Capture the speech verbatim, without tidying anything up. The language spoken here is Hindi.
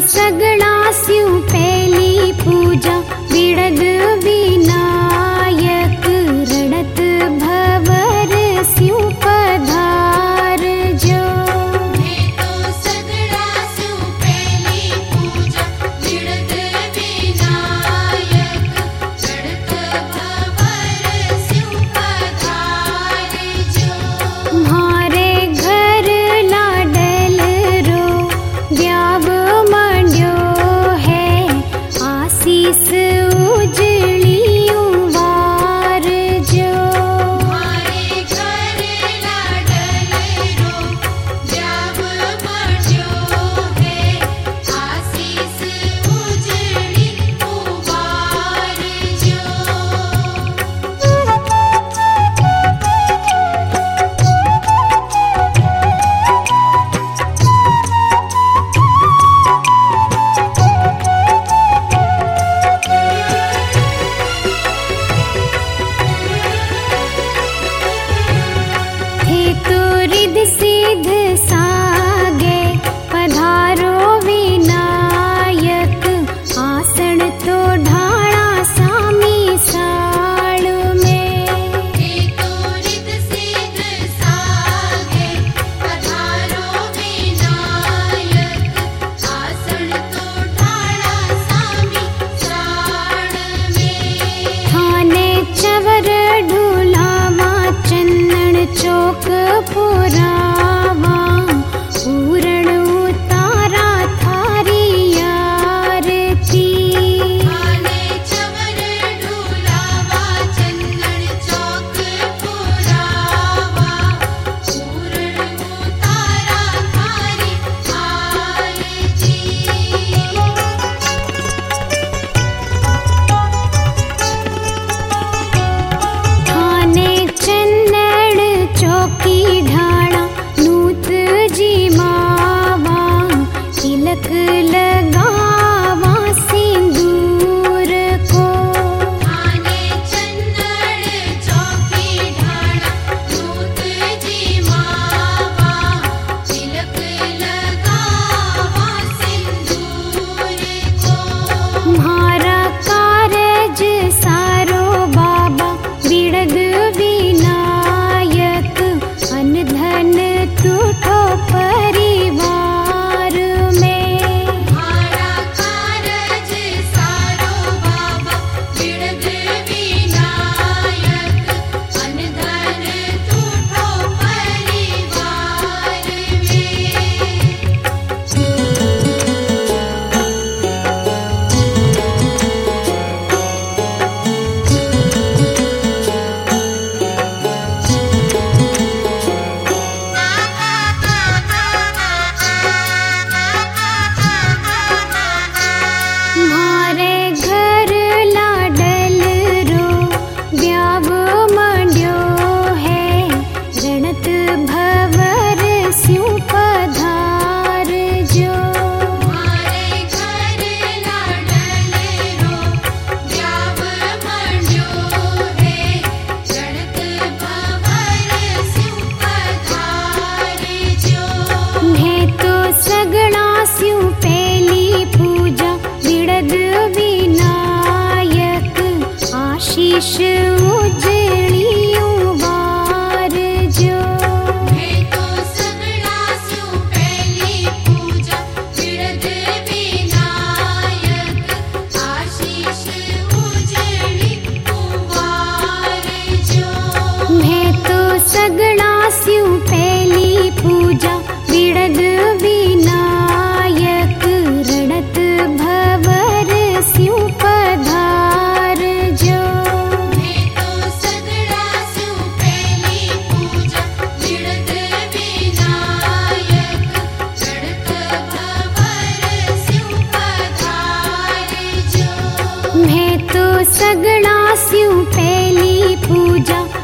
सगळा स्यूं पहली पूजा बिड़द विनायक रणत भवर स्यूं पधार जो। मैं तो सगड़ा स्यूं पहली पूजा बिड़द विनायक रणत भवर स्यूं पधार जो। म्हारे घर लाडल रो ब्याव मांड्यो है आशीष उजळियों वार जो। हमारे घर लाडल रो ब्याव मांड्यो है आशीष उजड़ी उबार जो। थे तो रिध सिद्ध सागे पधारो विनायक आसन तो ढाळा सामी साळ में। हे तो रिद सिद्ध सागे पधारो विनायक आसन तो ढाळा सामी साळ में। थाने चवर ढूलावा चंदन चौक पुरावा पूरण उतारा थारी आरती। आने चवर ढूलावा चंदन चौक पुरावा पूरण उतारा थारी आरती। थाने चन्नड़ चौकी ढाणा नूत जी मावा तिलक लगावा सिंदूर को। थाने चन्नड़ चौकी ढाणा नूत जी मावा तिलक लगावा सिंदूर को। म्हारा कारज सारो बाबा बिड़द विनायक अन धन तूठो परिवार में। हमारा कारज सारो बाबा बिड़द विनायक अन धन तूठो परिवार में। म्हारे घर लाडल रो ब्याव मांड्यो है रणत भवर स्यूं पधार जो। हमारे घर लाडल रो ब्याव मांड्यो है रणत भवर स्यूं पधार जो। मैं तो सगड़ा स्यूं पहली पूजा बिड़द विनायक आशीष उजळियों वार जो। मैं तो सगड़ा स्यूं पहली पूजा बिड़द विनायक आशीष उजड़ी उबार जो। मैं तो सगड़ा स्यूं पहली पूजा बिड़द विनायक रणत भवर स्यूं पधार जो। मैं तो सगड़ा स्यूं पहली पूजा बिड़द विनायक रणत भवर स्यूं पधार जो। मैं तो सगड़ा स्यूं पहली पूजा